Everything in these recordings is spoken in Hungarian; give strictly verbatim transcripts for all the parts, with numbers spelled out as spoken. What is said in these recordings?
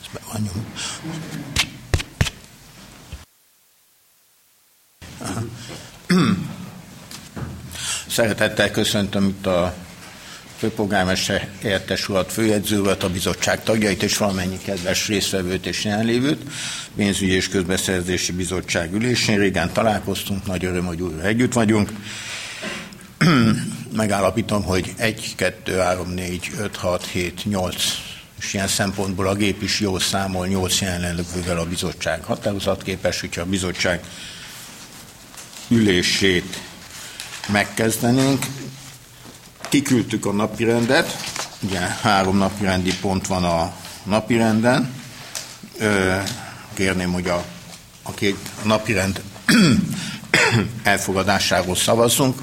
Ez be van nyom. Szeretettel köszöntöm itt a főpolgármester helyettes urat, főjegyző urat, a bizottság tagjait és valamennyi kedves résztvevőt és jelenlévőt. Pénzügyi és közbeszerzési bizottság ülésén régen találkoztunk, nagy öröm, hogy újra együtt vagyunk. Megállapítom, hogy egy, kettő, három, négy, öt, hat, hét, nyolc, és ilyen szempontból a gép is jól számol, nyolc jelenlévővel a bizottság határozatképes, hogyha a bizottság ülését megkezdenénk. Kiküldtük a napirendet, ugye három napirendi pont van a napirenden. Kérném, hogy a, a két napirend elfogadásáról szavazzunk.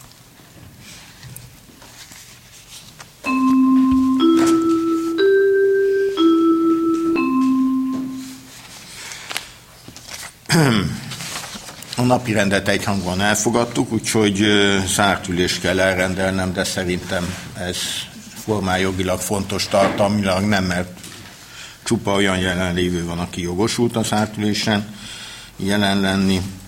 A napirendet egyhangúan elfogadtuk, úgyhogy zárt ülést kell elrendelnem, de szerintem ez formájogilag fontos, tartalmilag nem, mert csupa olyan jelenlévő van, aki jogosult a zárt ülésen jelen lenni.